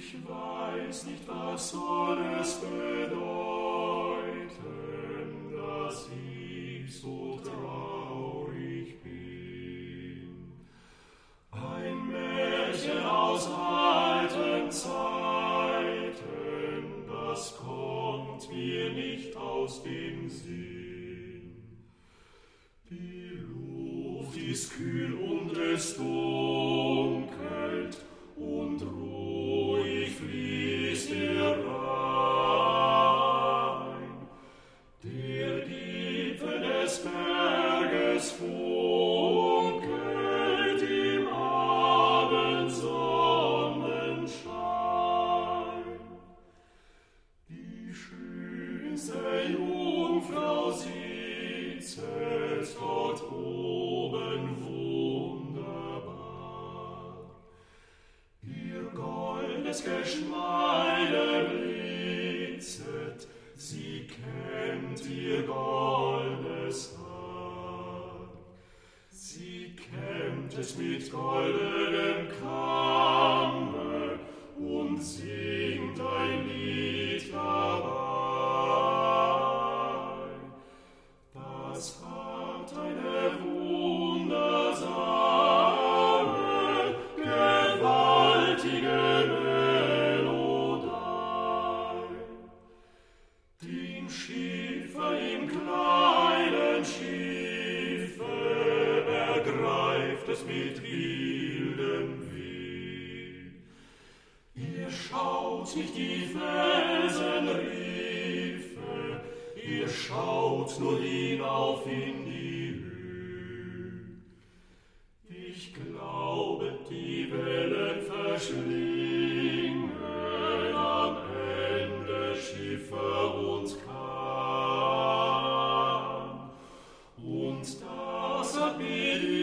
Ich weiß nicht, was soll es bedeuten, dass ich so traurig bin. Ein Märchen aus alten Zeiten, das kommt mir nicht aus dem Sinn. Die Luft ist kühl und es dunkelt und ruhig fließt der Rhein. Der Gipfel des Berges funkelt im Abendsonnenschein. Die schönste Jungfrau sitzet dort oben wunderbar. Ihr goldenes Geschmeide blitzet, sie kämmt ihr goldenes Haar. Sie kämmt es mit goldenem Kamme und singt ein Lied dabei. Das hat eine wundersame, gewaltige Melodie. Dem Schiffer im kleinen Schiffe ergreift es mit wildem Weh. Ihr schaut nicht die Felsenriffe, ihr schaut nur hinauf in die Höhe. Ich glaube, die Wellen verschlingen am Ende Schiffe und Kahn. Und das hat mit